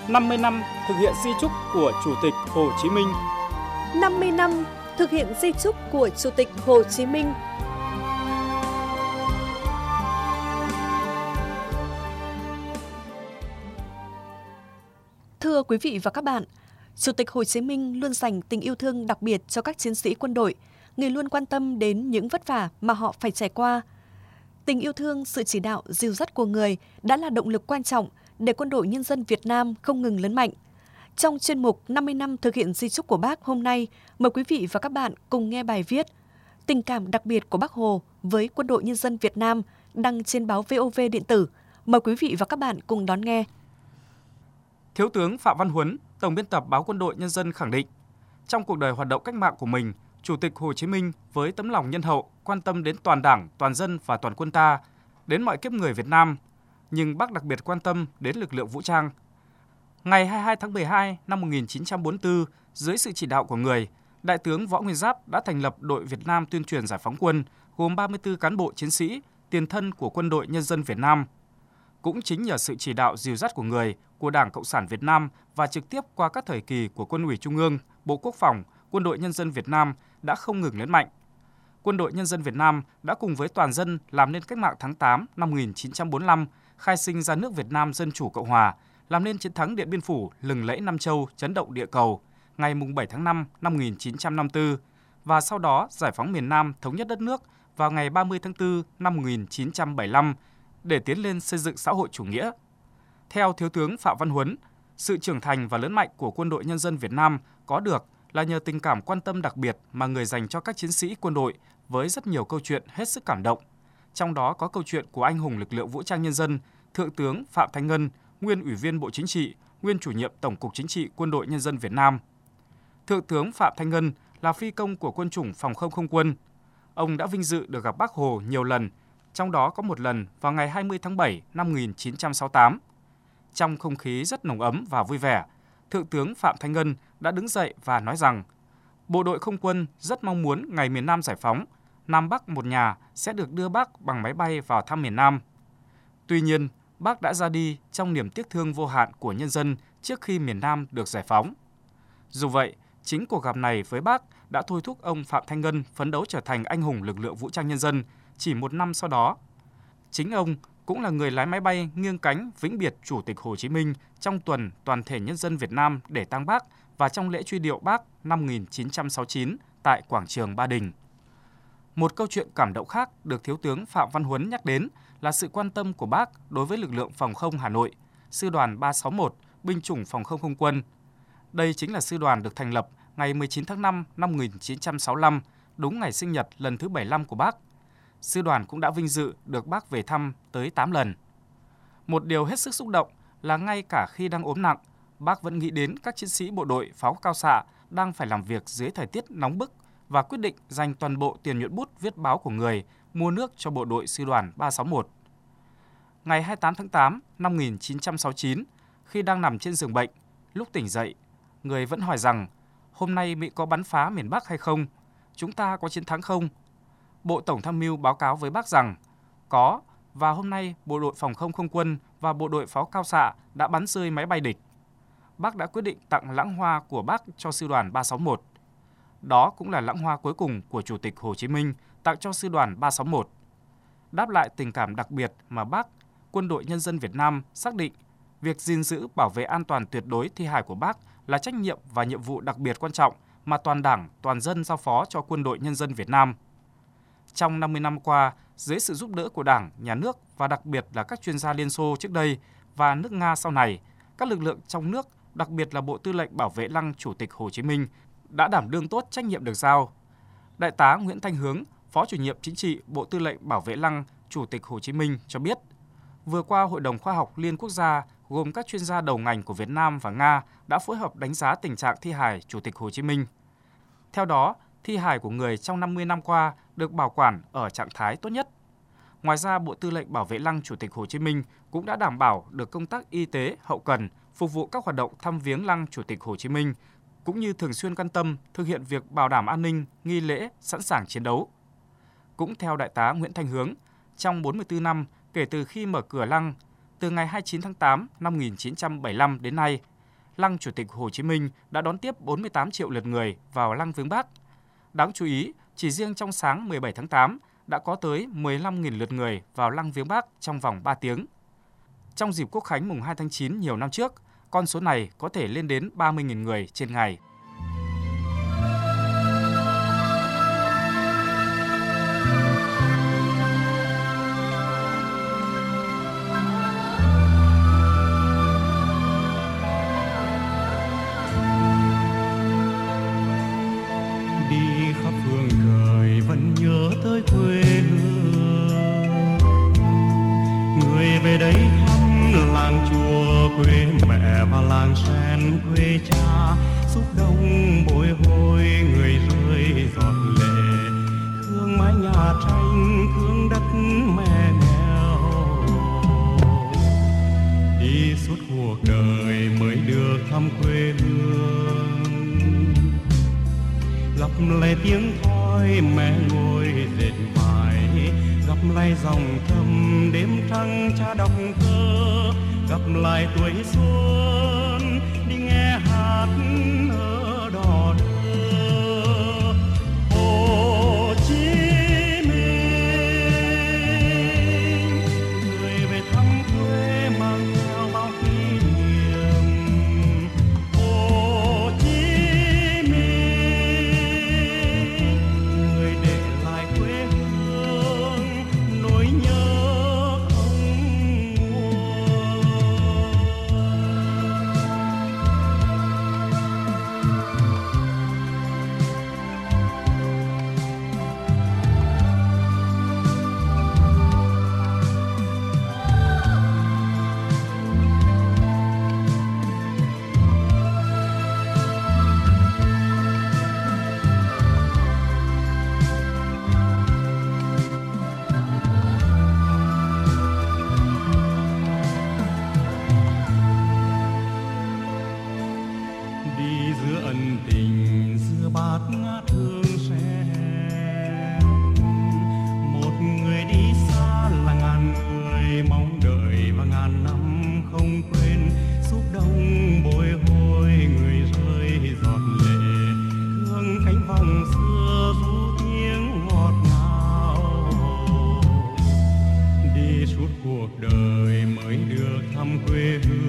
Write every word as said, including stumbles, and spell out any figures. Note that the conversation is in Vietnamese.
năm mươi năm thực hiện di chúc của Chủ tịch Hồ Chí Minh. năm mươi năm thực hiện di chúc của Chủ tịch Hồ Chí Minh. Thưa quý vị và các bạn, Chủ tịch Hồ Chí Minh luôn dành tình yêu thương đặc biệt cho các chiến sĩ quân đội, người luôn quan tâm đến những vất vả mà họ phải trải qua. Tình yêu thương, sự chỉ đạo, dìu dắt của người đã là động lực quan trọng để Quân đội Nhân dân Việt Nam không ngừng lớn mạnh. Trong chuyên mục năm mươi năm thực hiện di chúc của Bác hôm nay, mời quý vị và các bạn cùng nghe bài viết Tình cảm đặc biệt của Bác Hồ với Quân đội Nhân dân Việt Nam đăng trên báo vê o vê điện tử. Mời quý vị và các bạn cùng đón nghe. Thiếu tướng Phạm Văn Huấn, Tổng biên tập báo Quân đội Nhân dân khẳng định, trong cuộc đời hoạt động cách mạng của mình, Chủ tịch Hồ Chí Minh với tấm lòng nhân hậu, quan tâm đến toàn Đảng, toàn dân và toàn quân ta, đến mọi kiếp người Việt Nam, nhưng Bác đặc biệt quan tâm đến lực lượng vũ trang. Ngày hai mươi hai tháng mười hai năm một nghìn chín trăm bốn mươi tư, dưới sự chỉ đạo của người, Đại tướng Võ Nguyên Giáp đã thành lập đội Việt Nam tuyên truyền giải phóng quân, gồm ba mươi tư cán bộ chiến sĩ, tiền thân của Quân đội Nhân dân Việt Nam. Cũng chính nhờ sự chỉ đạo dìu dắt của người, của Đảng Cộng sản Việt Nam và trực tiếp qua các thời kỳ của Quân ủy Trung ương, Bộ Quốc phòng, Quân đội Nhân dân Việt Nam đã không ngừng lớn mạnh. Quân đội Nhân dân Việt Nam đã cùng với toàn dân làm nên cách mạng tháng tám năm một nghìn chín trăm bốn mươi lăm, khai sinh ra nước Việt Nam Dân chủ Cộng hòa, làm nên chiến thắng Điện Biên Phủ lừng lẫy Nam Châu, chấn động địa cầu ngày bảy tháng năm năm một nghìn chín trăm năm mươi tư và sau đó giải phóng miền Nam, thống nhất đất nước vào ngày ba mươi tháng tư năm một nghìn chín trăm bảy mươi lăm để tiến lên xây dựng xã hội chủ nghĩa. Theo Thiếu tướng Phạm Văn Huấn, sự trưởng thành và lớn mạnh của Quân đội Nhân dân Việt Nam có được là nhờ tình cảm quan tâm đặc biệt mà người dành cho các chiến sĩ quân đội với rất nhiều câu chuyện hết sức cảm động. Trong đó có câu chuyện của anh hùng lực lượng vũ trang nhân dân, Thượng tướng Phạm Thanh Ngân, nguyên Ủy viên Bộ Chính trị, nguyên Chủ nhiệm Tổng cục Chính trị Quân đội Nhân dân Việt Nam. Thượng tướng Phạm Thanh Ngân là phi công của Quân chủng Phòng không Không quân. Ông đã vinh dự được gặp Bác Hồ nhiều lần, trong đó có một lần vào ngày hai mươi tháng bảy năm một nghìn chín trăm sáu mươi tám. Trong không khí rất nồng ấm và vui vẻ, Thượng tướng Phạm Thanh Ngân đã đứng dậy và nói rằng Bộ đội Không quân rất mong muốn ngày miền Nam giải phóng, Nam Bắc một nhà sẽ được đưa Bác bằng máy bay vào thăm miền Nam. Tuy nhiên, Bác đã ra đi trong niềm tiếc thương vô hạn của nhân dân trước khi miền Nam được giải phóng. Dù vậy, chính cuộc gặp này với Bác đã thôi thúc ông Phạm Thanh Ngân phấn đấu trở thành anh hùng lực lượng vũ trang nhân dân chỉ một năm sau đó. Chính ông cũng là người lái máy bay nghiêng cánh vĩnh biệt Chủ tịch Hồ Chí Minh trong tuần toàn thể nhân dân Việt Nam để tang Bác và trong lễ truy điệu Bác năm một nghìn chín trăm sáu mươi chín tại quảng trường Ba Đình. Một câu chuyện cảm động khác được Thiếu tướng Phạm Văn Huấn nhắc đến là sự quan tâm của Bác đối với lực lượng phòng không Hà Nội, Sư đoàn ba sáu mốt, binh chủng phòng không không quân. Đây chính là sư đoàn được thành lập ngày mười chín tháng năm năm một nghìn chín trăm sáu mươi lăm, đúng ngày sinh nhật lần thứ bảy mươi lăm của Bác. Sư đoàn cũng đã vinh dự được Bác về thăm tới tám lần. Một điều hết sức xúc động là ngay cả khi đang ốm nặng, Bác vẫn nghĩ đến các chiến sĩ bộ đội pháo cao xạ đang phải làm việc dưới thời tiết nóng bức và quyết định dành toàn bộ tiền nhuận bút viết báo của người mua nước cho bộ đội sư đoàn ba sáu mốt. Ngày hai mươi tám tháng tám năm một nghìn chín trăm sáu mươi chín, khi đang nằm trên giường bệnh, lúc tỉnh dậy, người vẫn hỏi rằng hôm nay Mỹ có bắn phá miền Bắc hay không? Chúng ta có chiến thắng không? Bộ Tổng tham mưu báo cáo với Bác rằng có, và hôm nay Bộ đội Phòng không Không quân và Bộ đội Pháo cao xạ đã bắn rơi máy bay địch. Bác đã quyết định tặng lãng hoa của Bác cho sư đoàn ba sáu mốt. Đó cũng là lãng hoa cuối cùng của Chủ tịch Hồ Chí Minh tặng cho sư đoàn ba sáu mốt. Đáp lại tình cảm đặc biệt mà Bác, Quân đội Nhân dân Việt Nam xác định việc gìn giữ bảo vệ an toàn tuyệt đối thi hài của Bác là trách nhiệm và nhiệm vụ đặc biệt quan trọng mà toàn Đảng, toàn dân giao phó cho Quân đội Nhân dân Việt Nam. Trong năm mươi năm qua, dưới sự giúp đỡ của Đảng, Nhà nước và đặc biệt là các chuyên gia Liên Xô trước đây và nước Nga sau này, các lực lượng trong nước, đặc biệt là Bộ Tư lệnh Bảo vệ Lăng Chủ tịch Hồ Chí Minh đã đảm đương tốt trách nhiệm được giao. Đại tá Nguyễn Thanh Hướng, Phó Chủ nhiệm Chính trị Bộ Tư lệnh Bảo vệ Lăng Chủ tịch Hồ Chí Minh cho biết, vừa qua Hội đồng Khoa học Liên Quốc gia gồm các chuyên gia đầu ngành của Việt Nam và Nga đã phối hợp đánh giá tình trạng thi hài Chủ tịch Hồ Chí Minh. Theo đó, thi hài của người trong năm mươi năm qua được bảo quản ở trạng thái tốt nhất. Ngoài ra, Bộ Tư lệnh Bảo vệ Lăng Chủ tịch Hồ Chí Minh cũng đã đảm bảo được công tác y tế, hậu cần, phục vụ các hoạt động thăm viếng Lăng Chủ tịch Hồ Chí Minh, cũng như thường xuyên quan tâm thực hiện việc bảo đảm an ninh, nghi lễ, sẵn sàng chiến đấu. Cũng theo Đại tá Nguyễn Thanh Hướng, trong bốn mươi tư năm kể từ khi mở cửa Lăng, từ ngày hai mươi chín tháng tám năm một nghìn chín trăm bảy mươi lăm đến nay, Lăng Chủ tịch Hồ Chí Minh đã đón tiếp bốn mươi tám triệu lượt người vào Lăng Viếng Bắc. Đáng chú ý, chỉ riêng trong sáng mười bảy tháng tám đã có tới mười lăm nghìn lượt người vào Lăng Viếng Bắc trong vòng ba tiếng. Trong dịp Quốc khánh mùng hai tháng chín nhiều năm trước, con số này có thể lên đến ba mươi nghìn người trên ngày. Đi khắp phương trời vẫn nhớ tới quê hương, người về đây thăm làng chùa quê mẹ và làng sen quê cha, xúc động bồi hồi người rơi giọt lệ, thương mái nhà tranh thương đất mẹ nghèo. Đi suốt cuộc đời mới được thăm quê hương, gặp lại tiếng thoi mẹ ngồi dệt vải, gặp lại dòng thầm đêm trăng cha đọc thơ, gặp lại tuổi xuân đi nghe hát ở đò đưa. Hồ Chí Minh, người về thăm quê mang theo bao kỷ niệm. Hồ Chí Minh, người để lại quê hương nỗi nhớ không nguôi. Đi giữa ân tình giữa bát ngát hương sen, một người đi xa là ngàn người mong đợi và ngàn năm không quên, xúc động bồi hồi người rơi giọt lệ, thương cánh vàng xưa ru tiếng ngọt ngào. Đi suốt cuộc đời mới được thăm quê hương,